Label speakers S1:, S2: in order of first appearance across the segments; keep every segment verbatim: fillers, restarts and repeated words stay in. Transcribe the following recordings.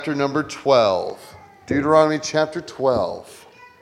S1: Chapter number twelve. Deuteronomy chapter twelve.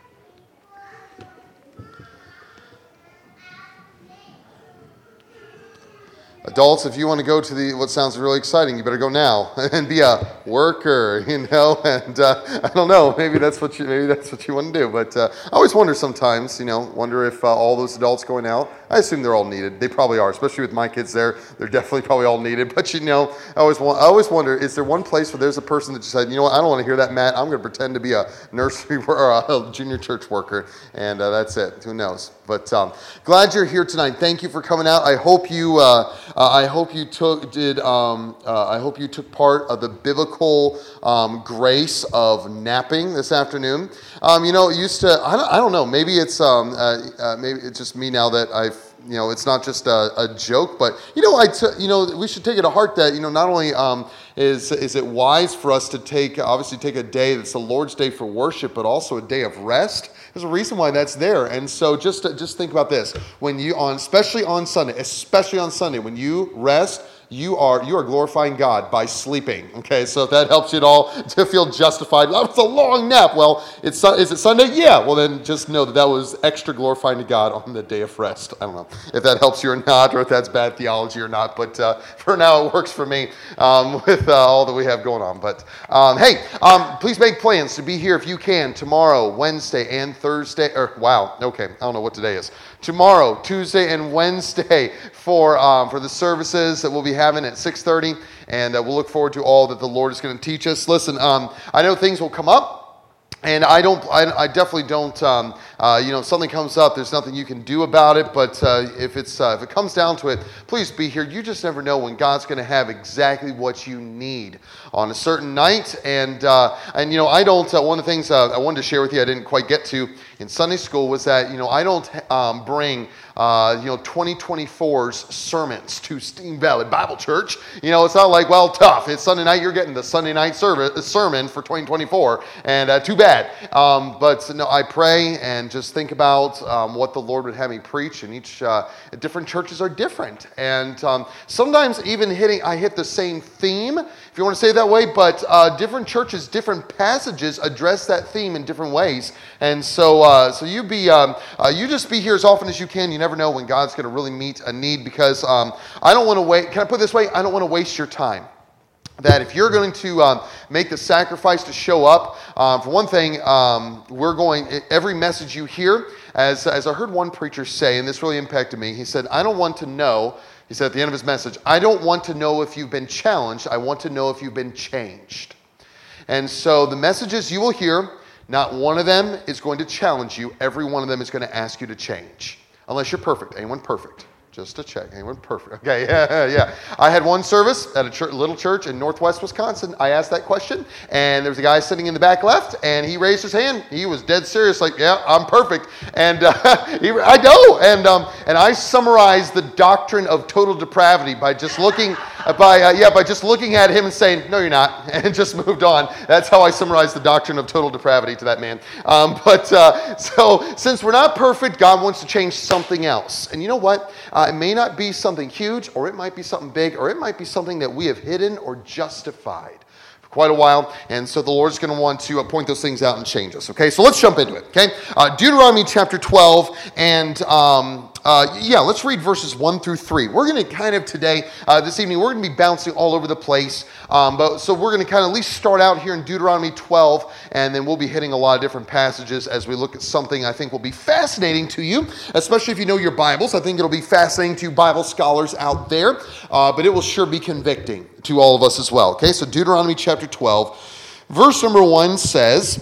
S1: Adults, if you want to go to the what sounds really exciting, you better go now and be a worker, you know. And uh, I don't know, maybe that's what you maybe that's what you want to do. But uh, I always wonder sometimes, you know, wonder if uh, all those adults going out. I assume they're all needed. They probably are, especially with my kids there. They're definitely probably all needed. But you know, I always want, I always wonder: is there one place where there's a person that just said, you know what, I don't want to hear that, Matt. I'm going to pretend to be a nursery or a junior church worker, and uh, that's it. Who knows? But um, glad you're here tonight. Thank you for coming out. I hope you. Uh, uh, I hope you took did. Um, uh, I hope you took part of the biblical um, grace of napping this afternoon. Um, you know, it used to. I don't, I don't know. Maybe it's. Um, uh, uh, maybe it's just me now that I've. You know, it's not just a, a joke, but you know, I t- you know, we should take it to heart that you know, not only um, is is it wise for us to take obviously take a day that's the Lord's day for worship, but also a day of rest. There's a reason why that's there, and so just just think about this: when you on, especially on Sunday, especially on Sunday, when you rest. You are you are glorifying God by sleeping. Okay, so if that helps you at all to feel justified, that was a long nap. Well, it's is it Sunday? Yeah. Well, then just know that that was extra glorifying to God on the day of rest. I don't know if that helps you or not, or if that's bad theology or not. But uh, for now, it works for me um, with uh, all that we have going on. But um, hey, um, please make plans to be here if you can tomorrow, Wednesday, and Thursday. Or wow, okay, I don't know what today is. Tomorrow, Tuesday, and Wednesday for um, for the services that we'll be having at six thirty, and uh, we'll look forward to all that the Lord is going to teach us. Listen, um, I know things will come up, and I don't, I, I definitely don't, um, uh, you know, if something comes up, there's nothing you can do about it, but uh, if it's uh, if it comes down to it, please be here. You just never know when God's going to have exactly what you need on a certain night, and, uh, and you know, I don't, uh, one of the things uh, I wanted to share with you I didn't quite get to in Sunday school was that, you know, I don't um, bring Uh, you know, twenty twenty-four's sermons to Steam Valley Bible Church. You know, it's not like, well, tough. It's Sunday night. You're getting the Sunday night service sermon for twenty twenty-four, and uh, too bad. Um, but no, I pray and just think about um, what the Lord would have me preach. And each uh, different churches are different, and um, sometimes even hitting, I hit the same theme, if you want to say it that way. But uh, different churches, different passages address that theme in different ways. And so, uh, so you be, um, uh, you just be here as often as you can. You never know when God's going to really meet a need, because um, I don't want to wait. Can I put it this way? I don't want to waste your time. That if you're going to um, make the sacrifice to show up, um, for one thing, um, we're going, every message you hear, as, as I heard one preacher say, and this really impacted me, he said, I don't want to know, he said at the end of his message, I don't want to know if you've been challenged, I want to know if you've been changed. And so the messages you will hear, not one of them is going to challenge you, every one of them is going to ask you to change. Unless you're perfect. Anyone perfect? Just to check. Anyone perfect? Okay, yeah, yeah. I had one service at a church, little church in Northwest Wisconsin. I asked that question, and there was a guy sitting in the back left, and he raised his hand. He was dead serious, like, yeah, I'm perfect. And uh, he, I know. And um, and I summarized the doctrine of total depravity by just looking by uh, yeah by just looking at him and saying, no, you're not, and just moved on. That's how I summarized the doctrine of total depravity to that man. Um, but uh, so since we're not perfect, God wants to change something else. And you know what? Uh, it may not be something huge, or it might be something big, or it might be something that we have hidden or justified for quite a while. And so the Lord's going to want to point those things out and change us. Okay, so let's jump into it. Okay, uh, Deuteronomy chapter twelve, and um, uh, yeah, let's read verses one through three. We're going to kind of today, uh, this evening, we're going to be bouncing all over the place. Um, but so we're going to kind of at least start out here in Deuteronomy twelve, and then we'll be hitting a lot of different passages as we look at something I think will be fascinating to you, especially if you know your Bibles. I think it'll be fascinating to Bible scholars out there, uh, but it will sure be convicting to all of us as well. Okay, so Deuteronomy chapter twelve, verse number one says,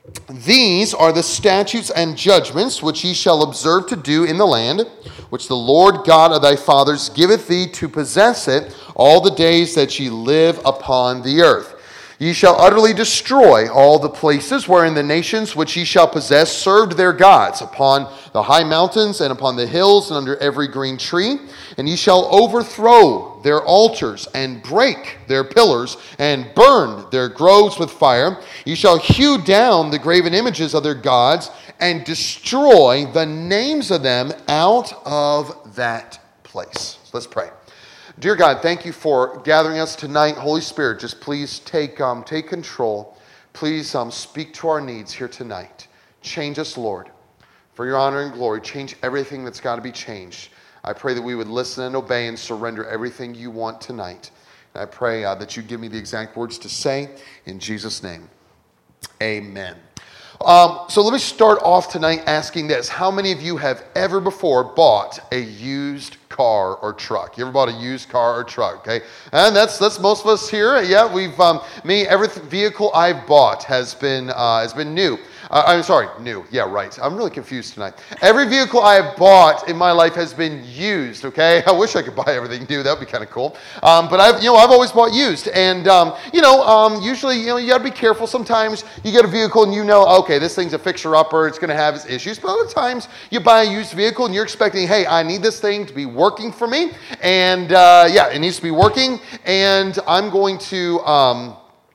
S1: these are the statutes and judgments which ye shall observe to do in the land, which the Lord God of thy fathers giveth thee to possess it all the days that ye live upon the earth. Ye shall utterly destroy all the places wherein the nations which ye shall possess served their gods, upon the high mountains and upon the hills and under every green tree. And ye shall overthrow their altars and break their pillars and burn their groves with fire. Ye shall hew down the graven images of their gods and destroy the names of them out of that place. So let's pray. Dear God, thank you for gathering us tonight. Holy Spirit, just please take um, take control. Please um, speak to our needs here tonight. Change us, Lord. For your honor and glory, change everything that's got to be changed. I pray that we would listen and obey and surrender everything you want tonight. And I pray uh, that you give me the exact words to say. In Jesus' name, amen. Um, so let me start off tonight asking this. How many of you have ever before bought a used car or truck? You ever bought a used car or truck? Okay, and that's that's most of us here. Yeah, we've um, me every vehicle I've bought has been uh, has been new. Uh, I'm sorry, new. Yeah, right. I'm really confused tonight. Every vehicle I have bought in my life has been used. Okay, I wish I could buy everything new. That would be kind of cool. Um, but I've you know I've always bought used, and um, you know um, usually you know you got to be careful. Sometimes you get a vehicle and you know okay this thing's a fixer upper. It's going to have its issues. But other times you buy a used vehicle and you're expecting hey I need this thing to be working for me, and uh, yeah it needs to be working, and I'm going to. Um,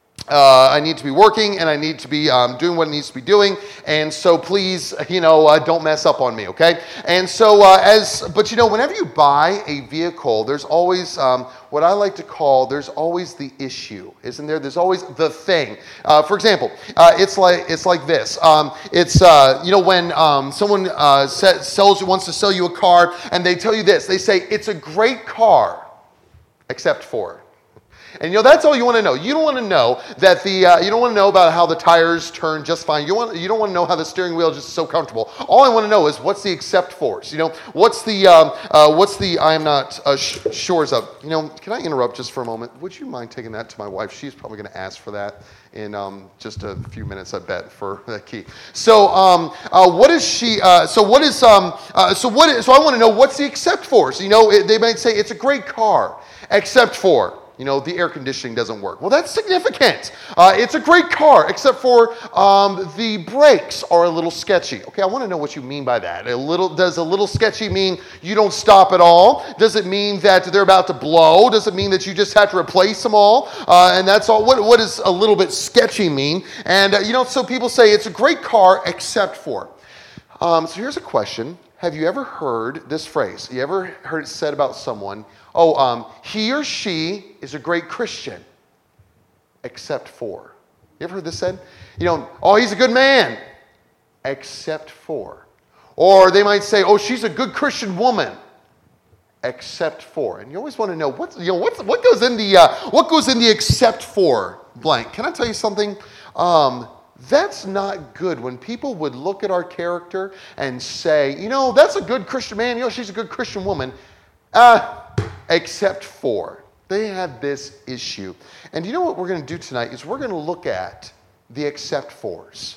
S1: Uh, I need to be working and I need to be um, doing what it needs to be doing. And so please, you know, uh, don't mess up on me, okay? And so uh, as, but you know, whenever you buy a vehicle, there's always um, what I like to call, there's always the issue, isn't there? There's always the thing. Uh, for example, uh, it's like it's like this. Um, it's, uh, you know, when um, someone uh, sells you, wants to sell you a car and they tell you this, they say, it's a great car, except for. And you know that's all you want to know. You don't want to know that the uh, you don't want to know about how the tires turn just fine. You want you don't want to know how the steering wheel is just so comfortable. All I want to know is what's the except fors. You know what's the um, uh, what's the I'm not uh, sh- shores of. You know can I interrupt just for a moment? Would you mind taking that to my wife? She's probably going to ask for that in um, just a few minutes, I bet, for that key. So um, uh, what is she? Uh, so what is um, uh, so what is, so I want to know what's the except fors. You know it, they might say it's a great car, except for. You know, the air conditioning doesn't work. Well, that's significant. Uh, it's a great car, except for um, the brakes are a little sketchy. Okay, I want to know what you mean by that. A little, does a little sketchy mean you don't stop at all? Does it mean that they're about to blow? Does it mean that you just have to replace them all? Uh, and that's all. What, what does a little bit sketchy mean? And, uh, you know, so people say it's a great car, except for. Um, so here's a question. Have you ever heard this phrase? You ever heard it said about someone, oh, um, he or she is a great Christian, except for. You ever heard this said? You know, oh, he's a good man, except for. Or they might say, oh, she's a good Christian woman, except for. And you always want to know, what, you know, what, what goes in the, uh, what goes in the except for blank? Can I tell you something? Um, That's not good when people would look at our character and say, you know, that's a good Christian man. You know, she's a good Christian woman. Uh, except for. They have this issue. And you know what we're going to do tonight is we're going to look at the except fors.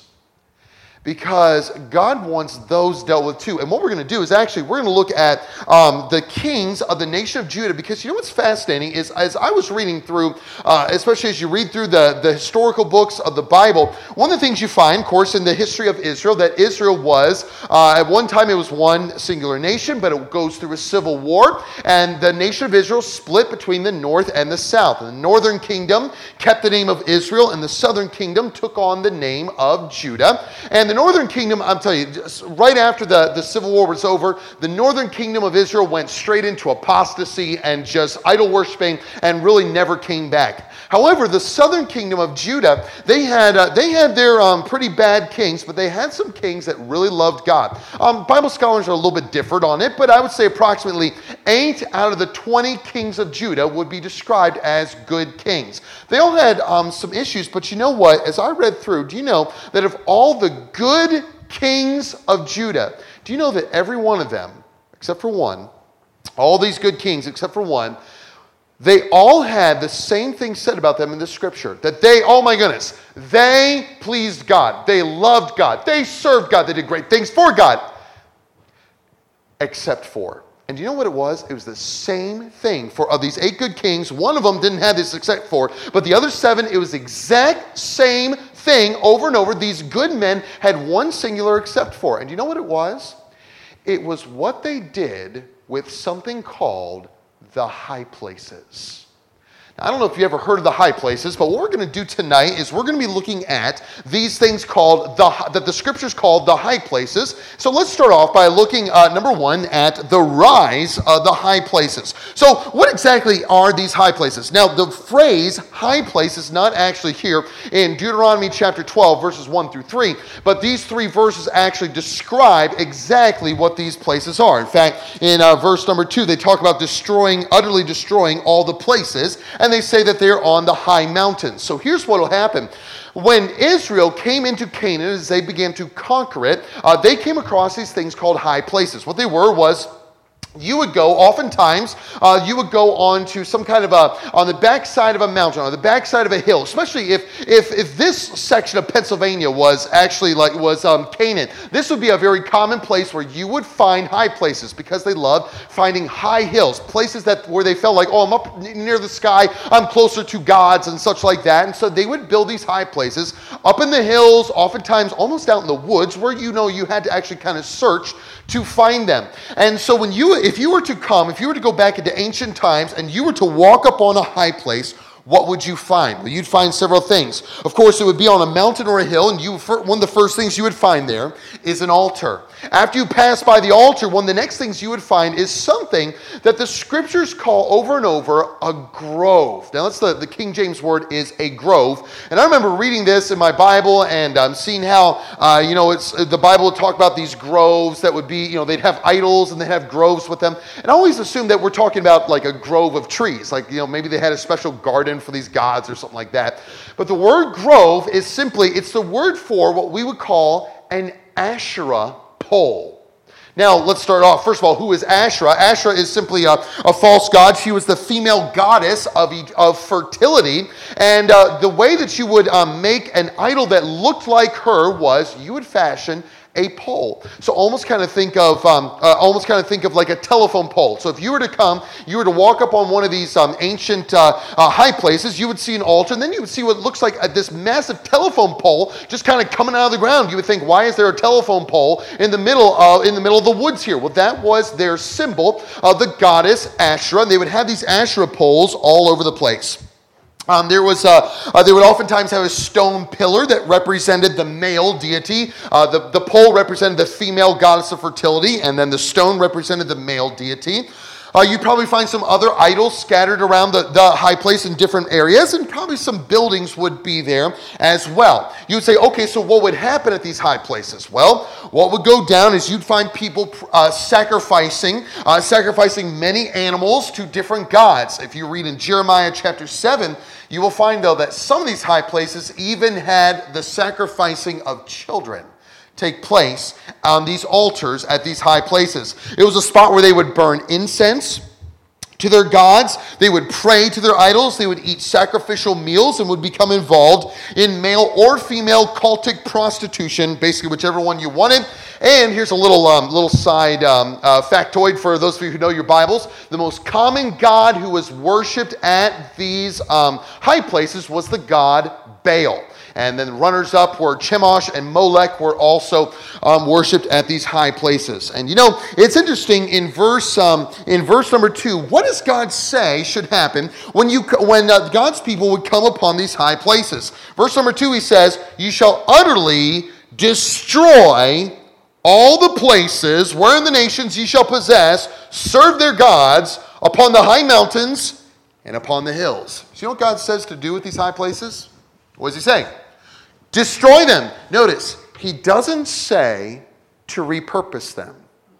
S1: Because God wants those dealt with too. And what we're going to do is actually, we're going to look at um, the kings of the nation of Judah. Because you know what's fascinating is as I was reading through, uh, especially as you read through the, the historical books of the Bible, one of the things you find, of course, in the history of Israel, that Israel was, uh, at one time it was one singular nation, but it goes through a civil war. And the nation of Israel split between the north and the south. And the northern kingdom kept the name of Israel, and the southern kingdom took on the name of Judah. And the northern kingdom, I'm telling you, just right after the, the civil war was over, the northern kingdom of Israel went straight into apostasy and just idol worshiping and really never came back. However, the southern kingdom of Judah, they had uh, they had their um, pretty bad kings, but they had some kings that really loved God. Um, Bible scholars are a little bit different on it, but I would say approximately eight out of the twenty kings of Judah would be described as good kings. They all had um, some issues, but you know what? As I read through, do you know that of all the good kings of Judah, do you know that every one of them, except for one, all these good kings except for one, they all had the same thing said about them in the scripture. That they, oh my goodness, they pleased God. They loved God. They served God. They did great things for God. Except for. And do you know what it was? It was the same thing for of these eight good kings. One of them didn't have this except for. But the other seven, it was the exact same thing over and over. These good men had one singular except for. And do you know what it was? It was what they did with something called the high places. I don't know if you ever heard of the high places, but what we're going to do tonight is we're going to be looking at these things called, the that the scriptures called the high places. So let's start off by looking, uh, number one, at the rise of the high places. So what exactly are these high places? Now, the phrase high place is not actually here in Deuteronomy chapter twelve, verses one through three, but these three verses actually describe exactly what these places are. In fact, in uh, verse number two, they talk about destroying, utterly destroying all the places, and they say that they're on the high mountains. So here's what will happen. When Israel came into Canaan, as they began to conquer it, uh, they came across these things called high places. What they were was, you would go, oftentimes, uh, you would go onto some kind of a, on the backside of a mountain, on the backside of a hill, especially if if if this section of Pennsylvania was actually like, was um, Canaan. This would be a very common place where you would find high places because they loved finding high hills, places that where they felt like, oh, I'm up near the sky, I'm closer to gods and such like that. And so they would build these high places up in the hills, oftentimes almost out in the woods, where you know you had to actually kind of search to find them. And so when you, if you were to come, if you were to go back into ancient times and you were to walk up on a high place, what would you find? Well, you'd find several things. Of course, it would be on a mountain or a hill, and you, one of the first things you would find there is an altar. After you pass by the altar, one of the next things you would find is something that the scriptures call over and over a grove. Now, that's the, the King James word is a grove. And I remember reading this in my Bible and um, seeing how, uh, you know, it's the Bible would talk about these groves that would be, you know, they'd have idols and they'd have groves with them. And I always assumed that we're talking about like a grove of trees. Like, you know, maybe they had a special garden for these gods or something like that. But the word grove is simply, it's the word for what we would call an Asherah pole. Now, let's start off. First of all, who is Asherah? Asherah is simply a, a false god. She was the female goddess of, of fertility. And uh, the way that you would um, make an idol that looked like her was you would fashion a pole. So almost kind of think of um, uh, almost kind of think of like a telephone pole. So if you were to come, you were to walk up on one of these um, ancient uh, uh, high places, you would see an altar, and then you would see what looks like a, this massive telephone pole just kind of coming out of the ground. You would think, why is there a telephone pole in the middle of in the middle of the woods here? Well, that was their symbol of the goddess Asherah. And they would have these Asherah poles all over the place. Um, there was, uh, uh, they would oftentimes have a stone pillar that represented the male deity. Uh, the, the pole represented the female goddess of fertility, and then the stone represented the male deity. Uh, you'd probably find some other idols scattered around the, the high place in different areas, and probably some buildings would be there as well. You would say, okay, so what would happen at these high places? Well, what would go down is you'd find people uh, sacrificing, uh, sacrificing many animals to different gods. If you read in Jeremiah chapter seven, you will find, though, that some of these high places even had the sacrificing of children take place on these altars at these high places. It was a spot where they would burn incense to their gods, they would pray to their idols, they would eat sacrificial meals, and would become involved in male or female cultic prostitution, basically whichever one you wanted. And here's a little um, little side um, uh, factoid for those of you who know your Bibles. The most common god who was worshipped at these um, high places was the god Baal. And then runners-up were Chemosh and Molech were also um, worshipped at these high places. And you know, it's interesting in verse um, in verse number two. What does God say should happen when you when uh, God's people would come upon these high places? Verse number two, He says, "You shall utterly destroy all the places wherein the nations ye shall possess, serve their gods upon the high mountains and upon the hills." So you know what God says to do with these high places? What does He say? Destroy them. Notice, He doesn't say to repurpose them.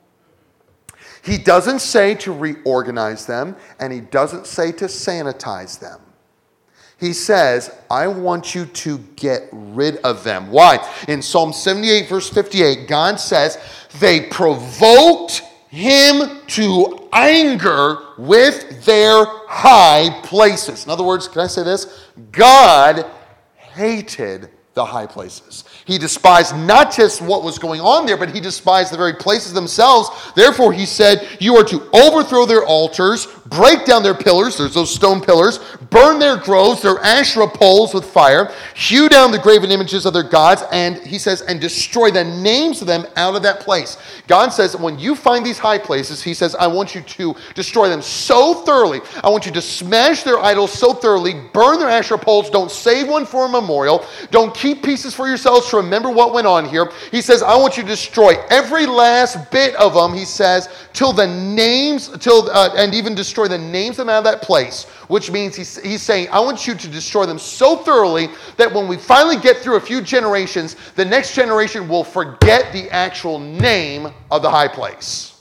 S1: He doesn't say to reorganize them, and He doesn't say to sanitize them. He says, I want you to get rid of them. Why? In Psalm seventy-eight, verse fifty-eight, God says, they provoked Him to anger with their high places. In other words, can I say this? God hated the high places. He despised not just what was going on there, but he despised the very places themselves. Therefore, he said, you are to overthrow their altars, break down their pillars, there's those stone pillars, burn their groves, their Asherah poles with fire, hew down the graven images of their gods, and he says, and destroy the names of them out of that place. God says, when you find these high places, he says, I want you to destroy them so thoroughly. I want you to smash their idols so thoroughly, burn their Asherah poles, don't save one for a memorial, don't keep pieces for yourselves to remember what went on here. He says, I want you to destroy every last bit of them, he says, till the names, till uh, and even destroy the names of them out of that place, which means he's, he's saying, I want you to destroy them so thoroughly that when we finally get through a few generations, the next generation will forget the actual name of the high place.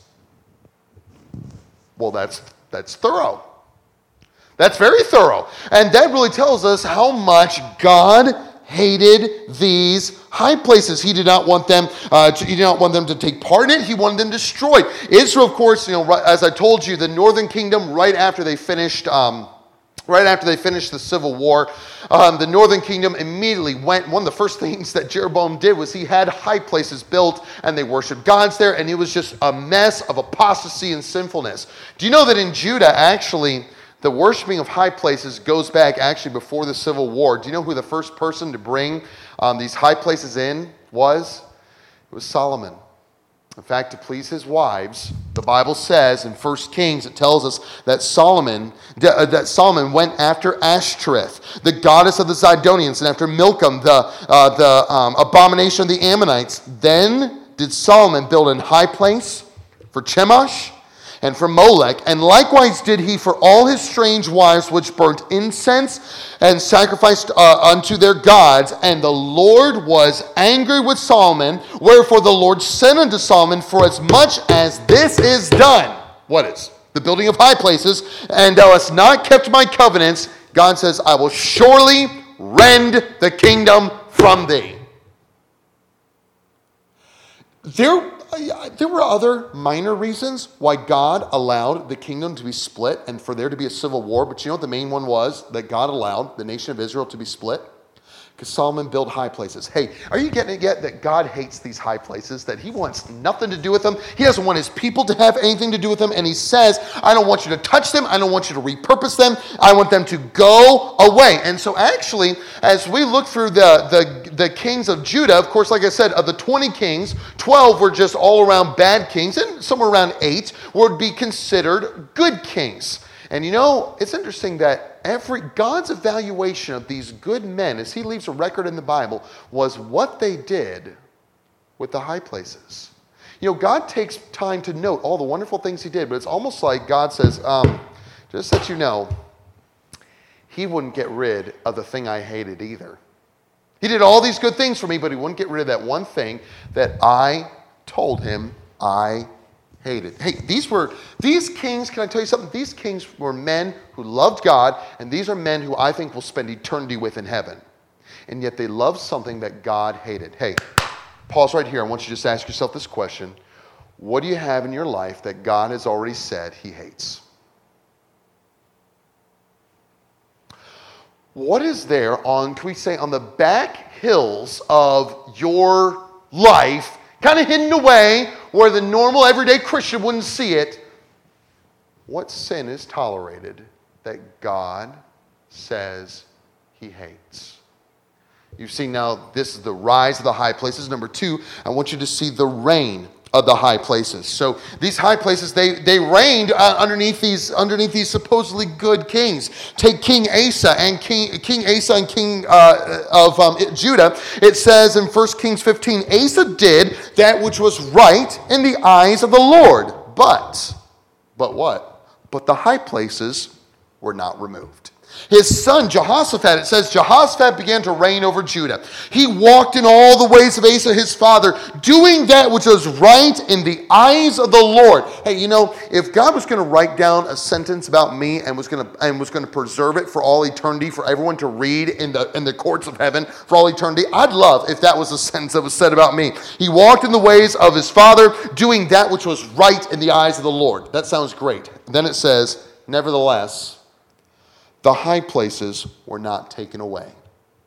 S1: Well, that's that's thorough. That's very thorough. And that really tells us how much God hated these high places. He did not want them uh, to, he did not want them to take part in it. He wanted them destroyed. Israel, of course, you know, as I told you, the northern kingdom, right after they finished um, right after they finished the civil war, um, the northern kingdom immediately went, one of the first things that Jeroboam did was he had high places built and they worshiped gods there, and it was just a mess of apostasy and sinfulness. Do you know that in Judah, actually, the worshiping of high places goes back actually before the Civil War? Do you know who the first person to bring um, these high places in was? It was Solomon. In fact, to please his wives, the Bible says in First Kings, it tells us that Solomon that Solomon went after Ashtoreth, the goddess of the Zidonians, and after Milcom, the, uh, the um, abomination of the Ammonites. Then did Solomon build an high place for Chemosh and for Molech, and likewise did he for all his strange wives which burnt incense and sacrificed uh, unto their gods. And the Lord was angry with Solomon, wherefore the Lord said unto Solomon, for as much as this is done, what is? The building of high places, and thou hast not kept my covenants, God says, I will surely rend the kingdom from thee. There There were other minor reasons why God allowed the kingdom to be split and for there to be a civil war. But you know what the main one was that God allowed the nation of Israel to be split? Because Solomon built high places. Hey, are you getting it yet that God hates these high places, that he wants nothing to do with them? He doesn't want his people to have anything to do with them. And he says, I don't want you to touch them. I don't want you to repurpose them. I want them to go away. And so actually, as we look through the, the, the kings of Judah, of course, like I said, of the twenty kings, twelve were just all around bad kings, and somewhere around eight would be considered good kings. And you know, it's interesting that every God's evaluation of these good men, as he leaves a record in the Bible, was what they did with the high places. You know, God takes time to note all the wonderful things he did, but it's almost like God says, um, just that you know, he wouldn't get rid of the thing I hated either. He did all these good things for me, but he wouldn't get rid of that one thing that I told him I hated. Hey, these were, these kings, can I tell you something? These kings were men who loved God, and these are men who I think will spend eternity with in heaven. And yet they loved something that God hated. Hey, pause right here. I want you to just ask yourself this question. What do you have in your life that God has already said he hates? What is there on, can we say, on the back hills of your life, kind of hidden away where the normal everyday Christian wouldn't see it? What sin is tolerated that God says he hates? You've seen now, this is the rise of the high places. Number two, I want you to see the reign of the high places. So these high places, they they reigned uh, underneath these underneath these supposedly good kings. Take King Asa and King King Asa and King uh, of um, Judah. It says in First Kings fifteen, Asa did that which was right in the eyes of the Lord, but but what? But the high places were not removed. His son Jehoshaphat, it says, Jehoshaphat began to reign over Judah. He walked in all the ways of Asa his father, doing that which was right in the eyes of the Lord. Hey, you know, if God was going to write down a sentence about me and was going to and was going to preserve it for all eternity, for everyone to read in the in the courts of heaven for all eternity, I'd love if that was a sentence that was said about me. He walked in the ways of his father, doing that which was right in the eyes of the Lord. That sounds great. Then it says, nevertheless, the high places were not taken away.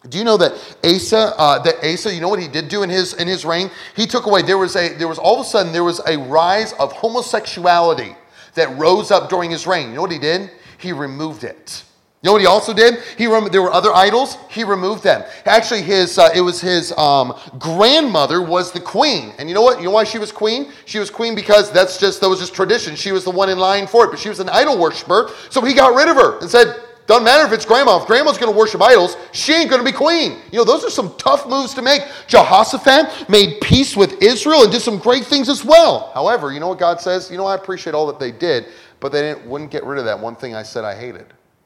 S1: Do you know that Asa, uh, that Asa, you know what he did do in his in his reign? He took away, there was a, there was all of a sudden, there was a rise of homosexuality that rose up during his reign. You know what he did? He removed it. You know what he also did? He rem- there were other idols. He removed them. Actually, his uh, it was his um, grandmother was the queen, and you know what? You know why she was queen? She was queen because that's just that was just tradition. She was the one in line for it, but she was an idol worshiper, so he got rid of her and said, doesn't matter if it's grandma. If grandma's going to worship idols, she ain't going to be queen. You know, those are some tough moves to make. Jehoshaphat made peace with Israel and did some great things as well. However, you know what God says? You know, I appreciate all that they did, but they didn't, wouldn't get rid of that one thing I said I hated.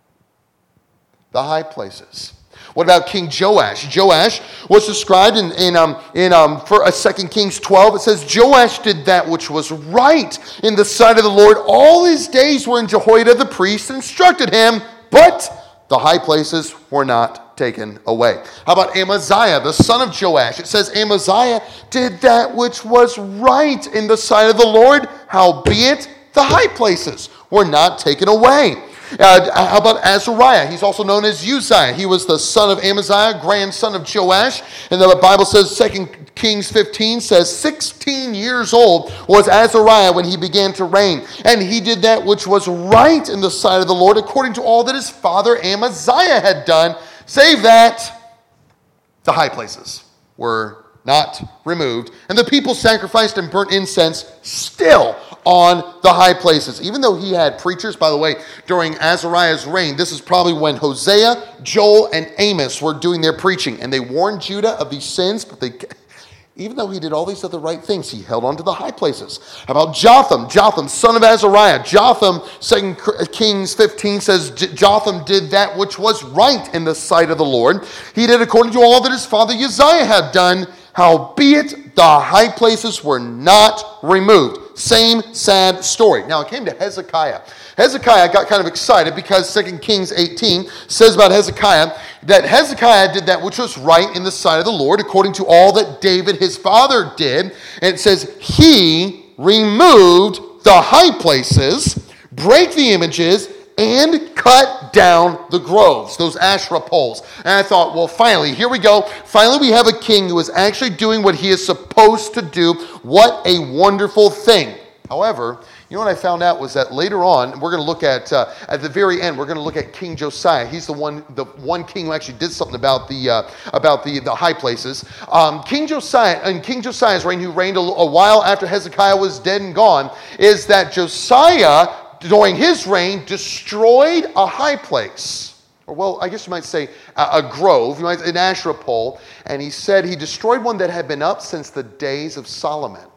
S1: The high places. What about King Joash? Joash was described in, in, um, in um, for uh, Second Kings twelve. It says, Joash did that which was right in the sight of the Lord. All his days were in Jehoiada the priest, instructed him, but the high places were not taken away. How about Amaziah, the son of Joash? It says Amaziah did that which was right in the sight of the Lord, howbeit the high places were not taken away. Uh, how about Azariah? He's also known as Uzziah. He was the son of Amaziah, grandson of Joash. And the Bible says, Second Kings fifteen says, sixteen years old was Azariah when he began to reign. And he did that which was right in the sight of the Lord, according to all that his father Amaziah had done, save that the high places were not removed. And the people sacrificed and burnt incense still on the high places. Even though he had preachers, by the way, during Azariah's reign, this is probably when Hosea, Joel, and Amos were doing their preaching. And they warned Judah of these sins, but they, even though he did all these other right things, he held on to the high places. How about Jotham? Jotham, son of Azariah. Jotham, Second Kings fifteen says, Jotham did that which was right in the sight of the Lord. He did according to all that his father Uzziah had done, howbeit the high places were not removed. Same sad story. Now it came to Hezekiah. Hezekiah got kind of excited because Second Kings eighteen says about Hezekiah that Hezekiah did that which was right in the sight of the Lord, according to all that David his father did. And it says he removed the high places, break the images, and cut down the groves, those Asherah poles. And I thought, well, finally, here we go. Finally, we have a king who is actually doing what he is supposed to do. What a wonderful thing. However, you know what I found out was that later on, we're going to look at, uh, at the very end, we're going to look at King Josiah. He's the one the one king who actually did something about the uh, about the, the high places. Um, King Josiah, and King Josiah's reign, who reigned a, a while after Hezekiah was dead and gone, is that Josiah, during his reign, destroyed a high place. Or, well, I guess you might say a, a grove, you might, an Asherah pole. And he said he destroyed one that had been up since the days of Solomon.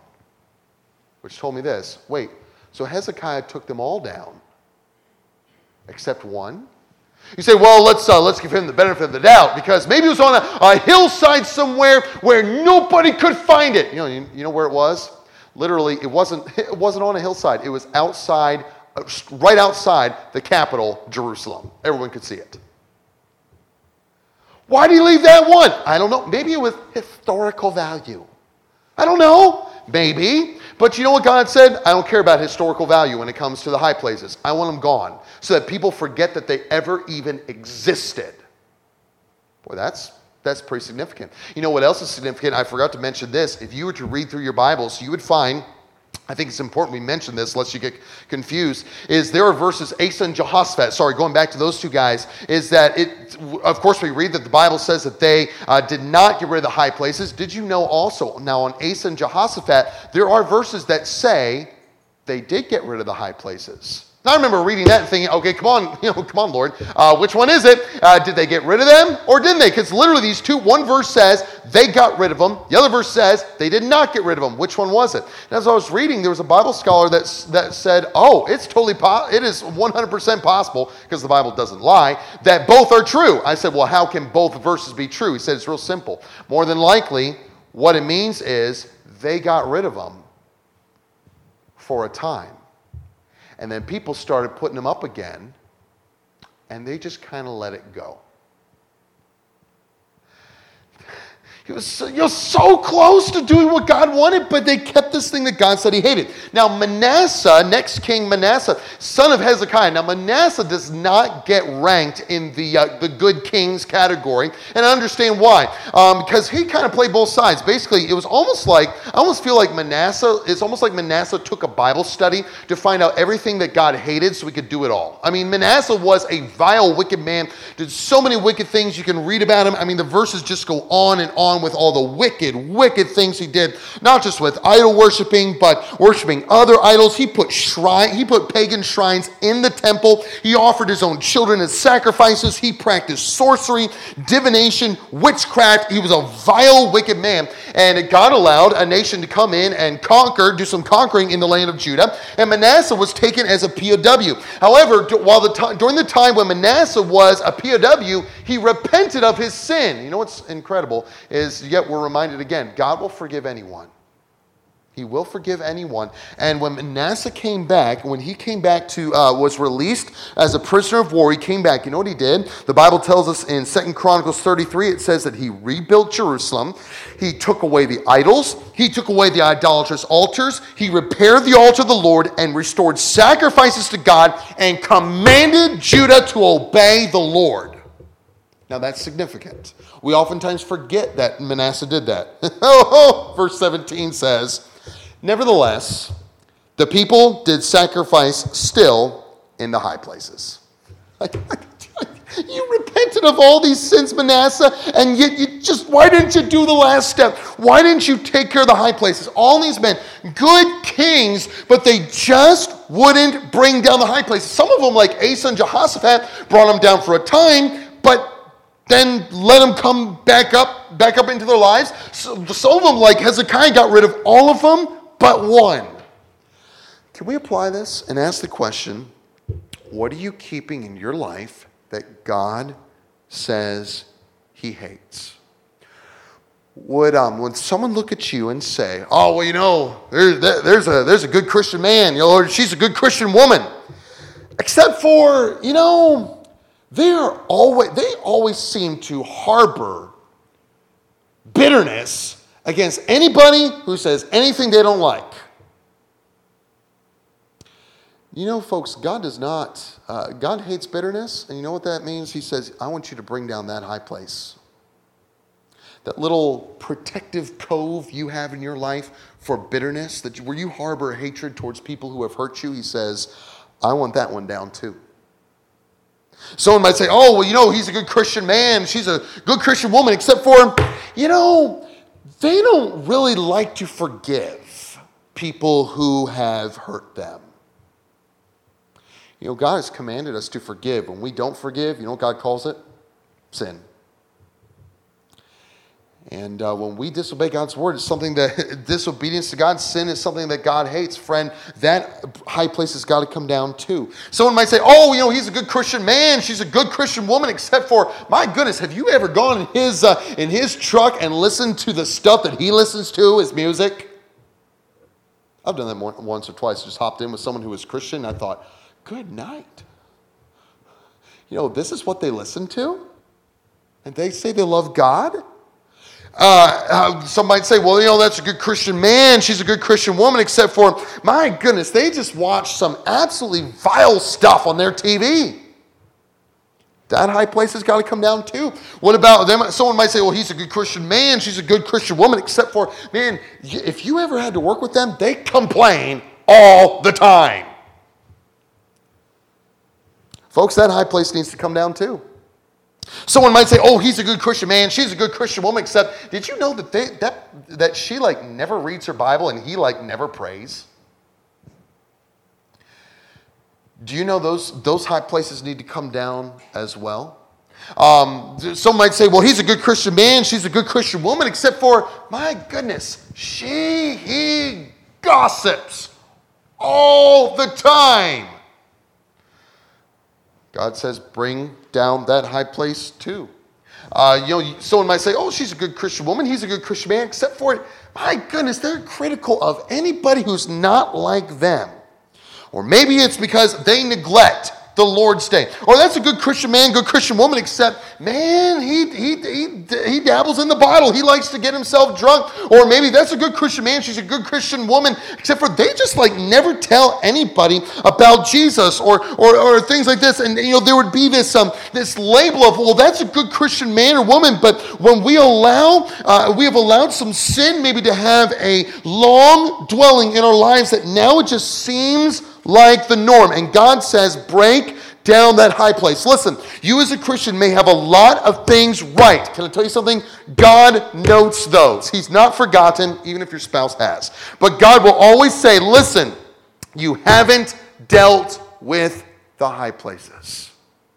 S1: Which told me this. Wait, so Hezekiah took them all down, except one? You say, well, let's uh, let's give him the benefit of the doubt, because maybe it was on a, a hillside somewhere where nobody could find it. You know, you, you know where it was? Literally, it wasn't it wasn't on a hillside. It was outside, right outside the capital, Jerusalem. Everyone could see it. Why did he leave that one? I don't know. Maybe it was historical value. I don't know. Maybe. But you know what God said? I don't care about historical value when it comes to the high places. I want them gone so that people forget that they ever even existed. Boy, that's that's pretty significant. You know what else is significant? I forgot to mention this. If you were to read through your Bibles, you would find, I think it's important we mention this lest you get confused, is there are verses, Asa and Jehoshaphat, sorry, going back to those two guys, is that it, of course we read that the Bible says that they uh, did not get rid of the high places. Did you know also, now on Asa and Jehoshaphat, there are verses that say they did get rid of the high places. Now I remember reading that and thinking, okay, come on, you know, come on, Lord. Uh, which one is it? Uh, did they get rid of them or didn't they? Because literally these two, one verse says they got rid of them. The other verse says they did not get rid of them. Which one was it? And as I was reading, there was a Bible scholar that, that said, oh, it's totally, po- it is one hundred percent possible, because the Bible doesn't lie, that both are true. I said, well, how can both verses be true? He said, it's real simple. More than likely, what it means is they got rid of them for a time. And then people started putting them up again, and they just kind of let it go. He was so, you know, so close to doing what God wanted, but they kept this thing that God said he hated. Now Manasseh, next king Manasseh, son of Hezekiah. Now Manasseh does not get ranked in the uh, the good kings category, and I understand why. Um, because he kind of played both sides. Basically, it was almost like, I almost feel like Manasseh, it's almost like Manasseh took a Bible study to find out everything that God hated so he could do it all. I mean, Manasseh was a vile, wicked man, did so many wicked things. You can read about him. I mean, the verses just go on and on with all the wicked, wicked things he did, not just with idol worshiping, but worshiping other idols. He put shrine, he put pagan shrines in the temple. He offered his own children as sacrifices. He practiced sorcery, divination, witchcraft. He was a vile, wicked man. And God allowed a nation to come in and conquer, do some conquering in the land of Judah. And Manasseh was taken as a P O W. However, while the t- during the time when Manasseh was a P O W, he repented of his sin. You know what's incredible is, yet we're reminded again, God will forgive anyone. He will forgive anyone. And when Manasseh came back, when he came back to, uh, was released as a prisoner of war, he came back. You know what he did? The Bible tells us in Second Chronicles thirty-three, it says that he rebuilt Jerusalem. He took away the idols. He took away the idolatrous altars. He repaired the altar of the Lord and restored sacrifices to God and commanded Judah to obey the Lord. Now that's significant. We oftentimes forget that Manasseh did that. oh, verse seventeen says, nevertheless, the people did sacrifice still in the high places. You repented of all these sins, Manasseh, and yet you just, why didn't you do the last step? Why didn't you take care of the high places? All these men, good kings, but they just wouldn't bring down the high places. Some of them, like Asa and Jehoshaphat, brought them down for a time, but then let them come back up, back up into their lives. So, some of them, like Hezekiah, got rid of all of them but one. Can we apply this and ask the question, what are you keeping in your life that God says he hates? Would um would someone look at you and say, oh, well, you know, there's there's a there's a good Christian man, you know, or she's a good Christian woman, except for, you know, they are always they always seem to harbor bitterness against anybody who says anything they don't like. You know, folks, God does not, uh, God hates bitterness, and you know what that means? He says, I want you to bring down that high place. That little protective cove you have in your life for bitterness, that you, where you harbor hatred towards people who have hurt you, he says, I want that one down too. Someone might say, oh, well, you know, he's a good Christian man, she's a good Christian woman, except for, you know, they don't really like to forgive people who have hurt them. You know, God has commanded us to forgive. When we don't forgive, you know what God calls it? Sin. And uh, when we disobey God's word, it's something that, disobedience to God's sin is something that God hates. Friend, that high place has got to come down too. Someone might say, oh, you know, he's a good Christian man, she's a good Christian woman, except for, my goodness, have you ever gone in his, uh, in his truck and listened to the stuff that he listens to, his music? I've done that once or twice, just hopped in with someone who was Christian, and I thought, good night. You know, this is what they listen to? And they say they love God? Uh, uh, some might say, well, you know, that's a good Christian man, she's a good Christian woman, except for, my goodness, they just watch some absolutely vile stuff on their T V. That high place has got to come down too. What about them? Someone might say, well, he's a good Christian man, she's a good Christian woman, except for, man, if you ever had to work with them, they complain all the time. Folks, that high place needs to come down too. Someone might say, oh, he's a good Christian man, she's a good Christian woman, except, did you know that they, that that she like never reads her Bible and he like never prays? Do you know those, those high places need to come down as well? Um, some might say, well, he's a good Christian man, she's a good Christian woman, except for, my goodness, she, he gossips all the time. God says, bring down that high place too. Uh, you know, someone might say, oh, she's a good Christian woman, he's a good Christian man, except for, my goodness, they're critical of anybody who's not like them. Or maybe it's because they neglect the Lord's Day. Or that's a good Christian man, good Christian woman, except, man, he, he, he, he dabbles in the bottle. He likes to get himself drunk. Or maybe that's a good Christian man, she's a good Christian woman, except for they just like never tell anybody about Jesus or or, or things like this. And, you know, there would be this, um, this label of, well, that's a good Christian man or woman, but when we allow, uh, we have allowed some sin maybe to have a long dwelling in our lives that now it just seems like the norm. And God says, break down that high place. Listen, you as a Christian may have a lot of things right. Can I tell you something? God notes those. He's not forgotten, even if your spouse has. But God will always say, listen, you haven't dealt with the high places.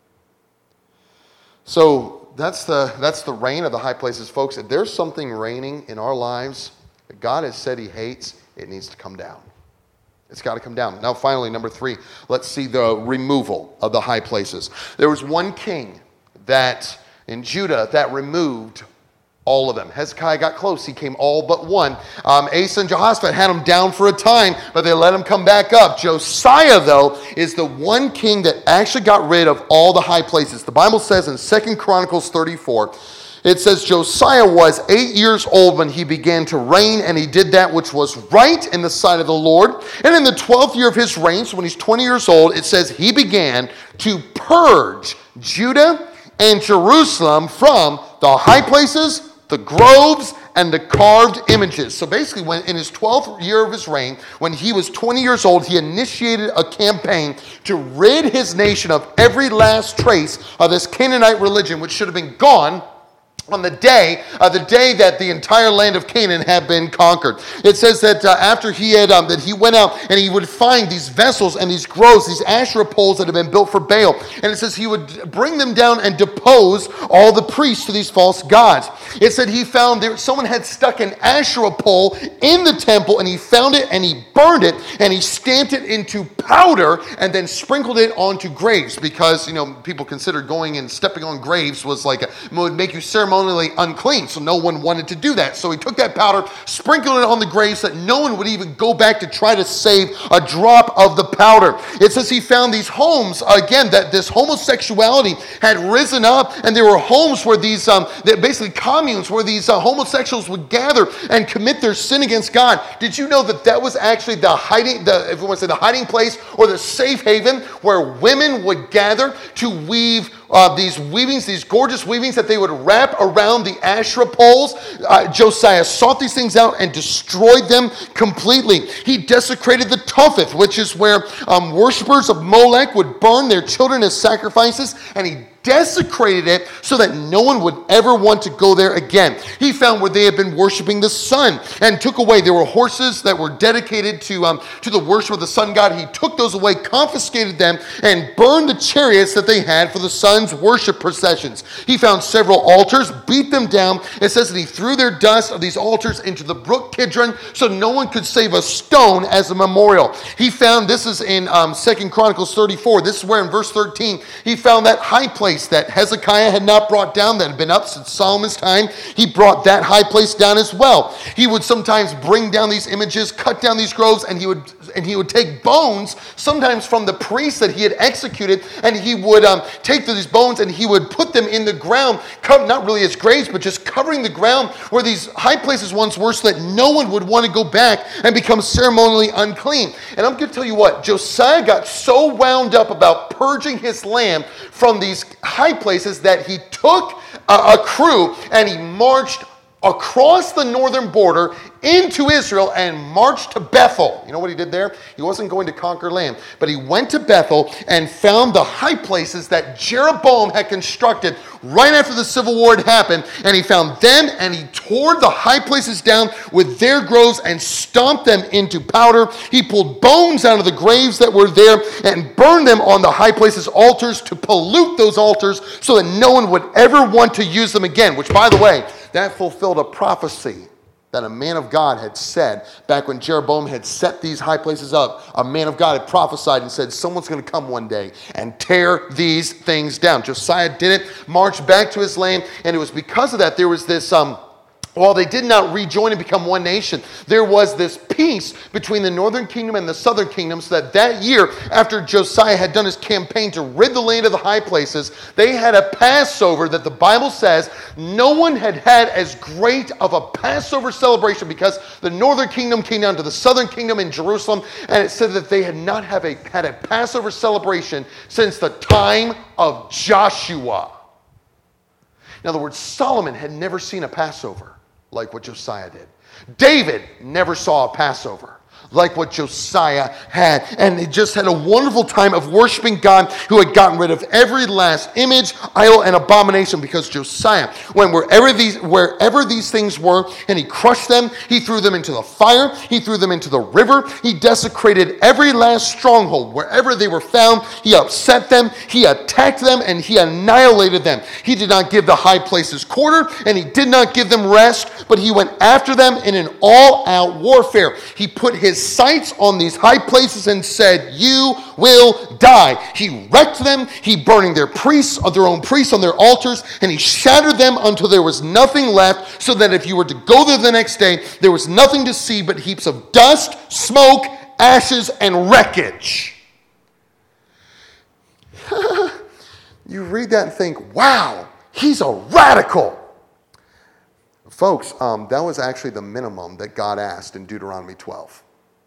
S1: So that's the that's the reign of the high places, folks. If there's something reigning in our lives that God has said he hates, it needs to come down. It's got to come down. Now, finally, number three, let's see the removal of the high places. There was one king that in Judah that removed all of them. Hezekiah got close. He came all but one. Um, Asa and Jehoshaphat had him down for a time, but they let him come back up. Josiah, though, is the one king that actually got rid of all the high places. The Bible says in Second Chronicles thirty-four, it says, Josiah was eight years old when he began to reign, and he did that which was right in the sight of the Lord. And in the twelfth year of his reign, so when he's twenty years old, it says he began to purge Judah and Jerusalem from the high places, the groves, and the carved images. So basically, when in his twelfth year of his reign, when he was twenty years old, he initiated a campaign to rid his nation of every last trace of this Canaanite religion, which should have been gone on the day, uh, the day that the entire land of Canaan had been conquered. It says that uh, after he had, um, that he went out and he would find these vessels and these groves, these Asherah poles that had been built for Baal. And it says he would bring them down and depose all the priests to these false gods. It said he found there, someone had stuck an Asherah pole in the temple, and he found it and he burned it and he stamped it into powder and then sprinkled it onto graves, because, you know, people considered going and stepping on graves was like, a, would make you ceremonially unclean, so no one wanted to do that. So he took that powder, sprinkled it on the graves, so that no one would even go back to try to save a drop of the powder. It says he found these homes, again, that this homosexuality had risen up, and there were homes where these, um, that basically communes where these uh, homosexuals would gather and commit their sin against God. Did you know that that was actually the hiding, the, if we want to say the hiding place or the safe haven where women would gather to weave Uh, these weavings, these gorgeous weavings that they would wrap around the Asherah poles? Uh, Josiah sought these things out and destroyed them completely. He desecrated the Topheth, which is where um, worshipers of Molech would burn their children as sacrifices, and he desecrated it so that no one would ever want to go there again. He found where they had been worshiping the sun and took away. There were horses that were dedicated to um, to the worship of the sun god. He took those away, confiscated them, and burned the chariots that they had for the sun's worship processions. He found several altars, beat them down. It says that he threw their dust of these altars into the brook Kidron so no one could save a stone as a memorial. He found, this is in um, Second Chronicles thirty-four, this is where in verse thirteen, he found that high place that Hezekiah had not brought down, that had been up since Solomon's time. He brought that high place down as well. He would sometimes bring down these images, cut down these groves, and he would and he would take bones, sometimes from the priests that he had executed, and he would um, take these bones and he would put them in the ground, not really as graves, but just covering the ground where these high places once were, so that no one would want to go back and become ceremonially unclean. And I'm going to tell you what, Josiah got so wound up about purging his land from these high places that he took a, a crew and he marched across the northern border into Israel and marched to Bethel. You know what he did there? He wasn't going to conquer land, but he went to Bethel and found the high places that Jeroboam had constructed right after the civil war had happened, and he found them and he tore the high places down with their groves and stomped them into powder. He pulled bones out of the graves that were there and burned them on the high places altars to pollute those altars so that no one would ever want to use them again, which, by the way, that fulfilled a prophecy that a man of God had said back when Jeroboam had set these high places up. A man of God had prophesied and said, someone's going to come one day and tear these things down. Josiah did it, marched back to his land, and it was because of that there was this um, while they did not rejoin and become one nation, there was this peace between the northern kingdom and the southern kingdom, so that that year, after Josiah had done his campaign to rid the land of the high places, they had a Passover that the Bible says no one had had as great of a Passover celebration, because the northern kingdom came down to the southern kingdom in Jerusalem, and it said that they had not have a, had a Passover celebration since the time of Joshua. In other words, Solomon had never seen a Passover like what Josiah did. David never saw a Passover like what Josiah had. And they just had a wonderful time of worshiping God, who had gotten rid of every last image, idol, and abomination, because Josiah went wherever these, wherever these things were, and he crushed them. He threw them into the fire. He threw them into the river. He desecrated every last stronghold. Wherever they were found, he upset them. He attacked them, and he annihilated them. He did not give the high places quarter, and he did not give them rest, but he went after them in an all-out warfare. He put his sights on these high places and said, "You will die." He wrecked them. He burning their priests, their own priests on their altars, and he shattered them until there was nothing left, so that if you were to go there the next day, there was nothing to see but heaps of dust, smoke, ashes, and wreckage. You read that and think, wow, he's a radical. Folks, um, that was actually the minimum that God asked in Deuteronomy twelve.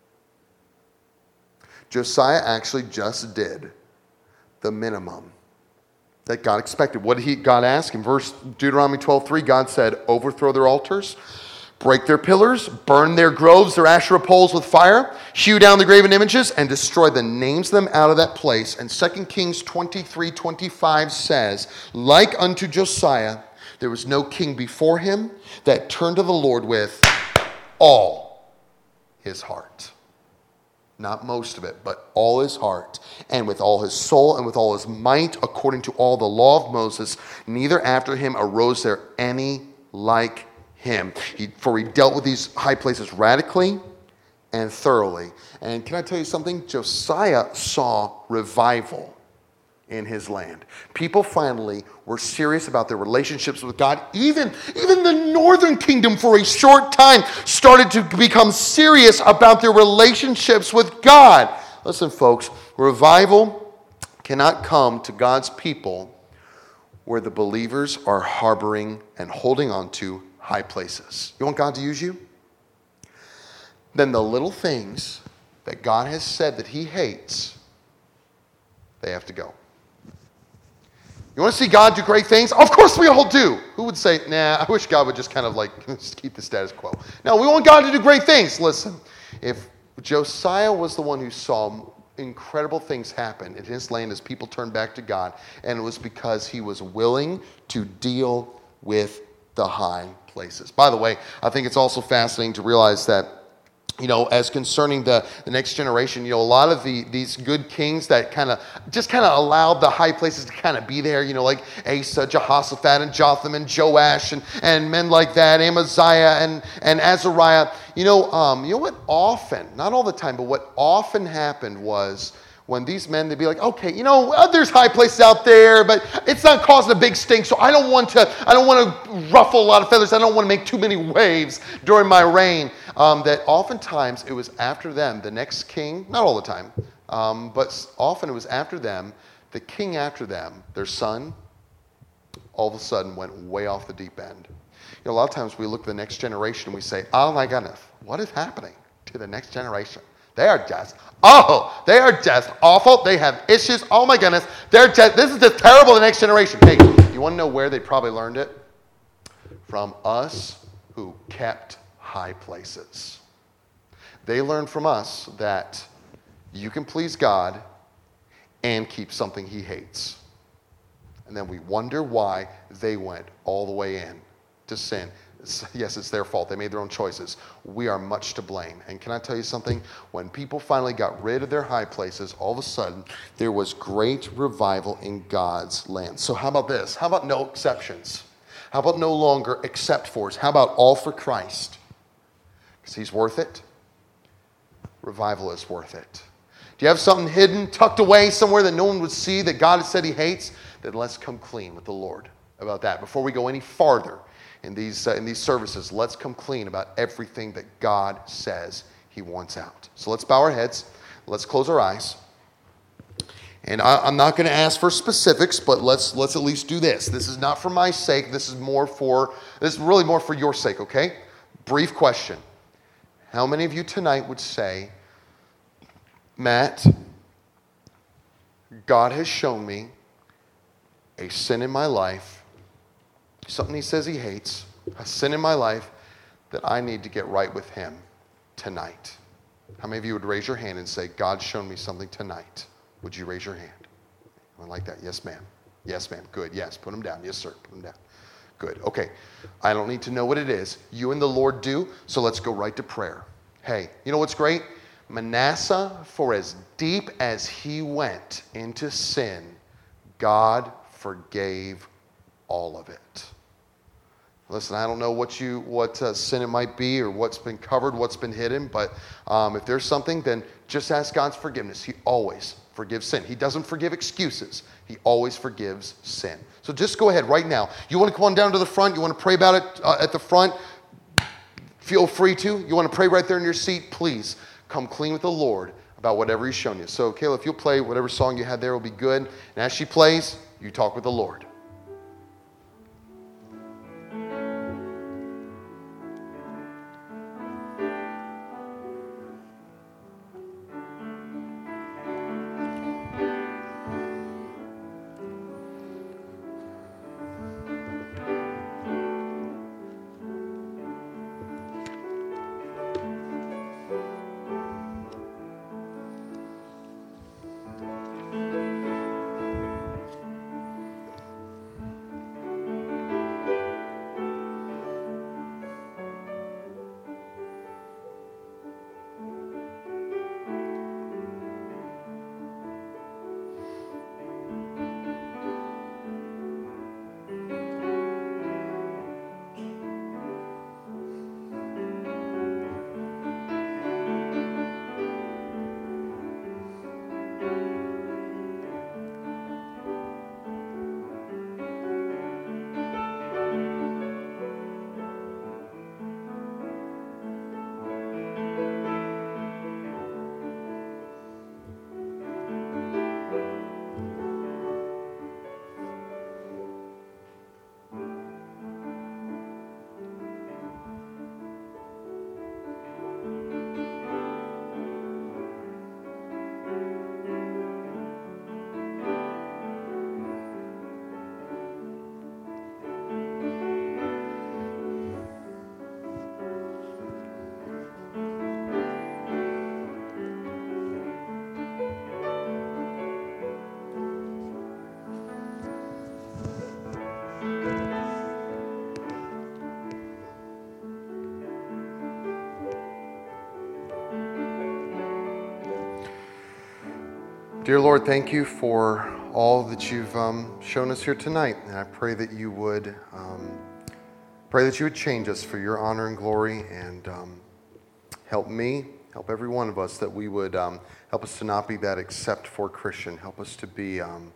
S1: Josiah actually just did the minimum that God expected. What did he, God ask? In verse Deuteronomy twelve three, God said, overthrow their altars, break their pillars, burn their groves, their Asherah poles with fire, hew down the graven images, and destroy the names of them out of that place. And Second Kings twenty-three twenty-five says, like unto Josiah, there was no king before him that turned to the Lord with all his heart. Not most of it, but all his heart, and with all his soul, and with all his might, according to all the law of Moses. Neither after him arose there any like him. He, for he dealt with these high places radically and thoroughly. And can I tell you something? Josiah saw revival in his land. People finally were serious about their relationships with God. Even, even the northern kingdom for a short time started to become serious about their relationships with God. Listen, folks, revival cannot come to God's people where the believers are harboring and holding on to high places. You want God to use you? Then the little things that God has said that he hates, they have to go. You want to see God do great things? Of course we all do. Who would say, nah, I wish God would just kind of like just keep the status quo. No, we want God to do great things. Listen, if Josiah was the one who saw incredible things happen in his land as people turned back to God, and it was because he was willing to deal with the high places. By the way, I think it's also fascinating to realize that, you know, as concerning the, the next generation, you know, a lot of the these good kings that kind of just kind of allowed the high places to kind of be there, you know, like Asa, Jehoshaphat, and Jotham, and Joash, and, and men like that, Amaziah, and, and Azariah. You know, um, you know what often, not all the time, but what often happened was when these men, they'd be like, okay, you know, there's high places out there, but it's not causing a big stink, so I don't want to, I don't want to ruffle a lot of feathers. I don't want to make too many waves during my reign. Um, that oftentimes it was after them, the next king, not all the time, um, but often it was after them, the king after them, their son, all of a sudden went way off the deep end. You know, a lot of times we look at the next generation and we say, oh my goodness, what is happening to the next generation? They are just, oh, they are just awful. They have issues. Oh my goodness, they're just, this is just terrible, the next generation. Hey, you want to know where they probably learned it? From us who kept high places. They learned from us that you can please God and keep something he hates. And then we wonder why they went all the way in to sin. Yes, it's their fault. They made their own choices. We are much to blame. And can I tell you something? When people finally got rid of their high places, all of a sudden, there was great revival in God's land. So how about this? How about no exceptions? How about no longer except fors? How about all for Christ? Because he's worth it. Revival is worth it. Do you have something hidden, tucked away somewhere that no one would see that God has said he hates? Then let's come clean with the Lord about that before we go any farther in these, uh, in these services, let's come clean about everything that God says he wants out. So let's bow our heads. Let's close our eyes. And I, I'm not going to ask for specifics, but let's let's at least do this. This is not for my sake. This is more for, this is really more for your sake, okay? Brief question. How many of you tonight would say, Matt, God has shown me a sin in my life, something he says he hates, a sin in my life that I need to get right with him tonight? How many of you would raise your hand and say, God's shown me something tonight? Would you raise your hand? Anyone like that? Yes, ma'am. Yes, ma'am. Good. Yes. Put them down. Yes, sir. Put them down. Good. Okay. I don't need to know what it is. You and the Lord do, so let's go right to prayer. Hey, you know what's great? Manasseh, for as deep as he went into sin, God forgave all of it. Listen, I don't know what you what uh, sin it might be or what's been covered, what's been hidden, but um, if there's something, then just ask God's forgiveness. He always forgives sin. He doesn't forgive excuses. He always forgives sin. So just go ahead right now. You want to come on down to the front? You want to pray about it uh, at the front? Feel free to. You want to pray right there in your seat? Please come clean with the Lord about whatever he's shown you. So, Kayla, if you'll play whatever song you had there will be good. And as she plays, you talk with the Lord. Dear Lord, thank you for all that you've um, shown us here tonight. And I pray that you would um, pray that you would change us for your honor and glory, and um, help me, help every one of us, that we would um, help us to not be that except for Christian. Help us to be um,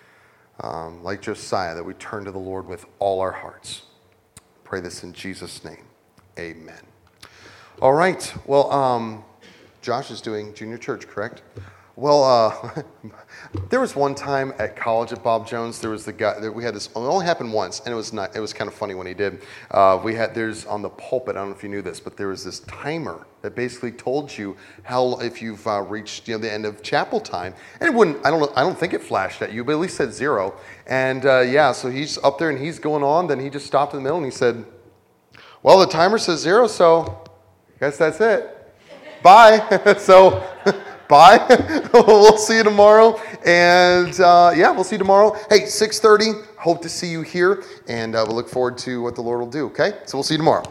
S1: um, like Josiah, that we turn to the Lord with all our hearts. Pray this in Jesus' name. Amen. All right. Well, um, Josh is doing junior church, correct? Well, uh, there was one time at college at Bob Jones, there was the guy, that we had this, it only happened once, and it was not, it was kind of funny when he did. Uh, we had, there's on the pulpit, I don't know if you knew this, but there was this timer that basically told you how, if you've uh, reached, you know, the end of chapel time. And it wouldn't, I don't I don't think it flashed at you, but at least said zero. And uh, yeah, so he's up there and he's going on, then he just stopped in the middle and he said, well, the timer says zero, so I guess that's it. Bye. So... Bye. We'll see you tomorrow. And uh, yeah, we'll see you tomorrow. Hey, six thirty. Hope to see you here. And uh, we'll look forward to what the Lord will do, okay? So we'll see you tomorrow.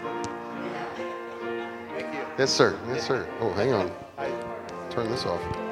S1: Thank you. Yes, sir. Yes, sir. Oh, hang on. Turn this off.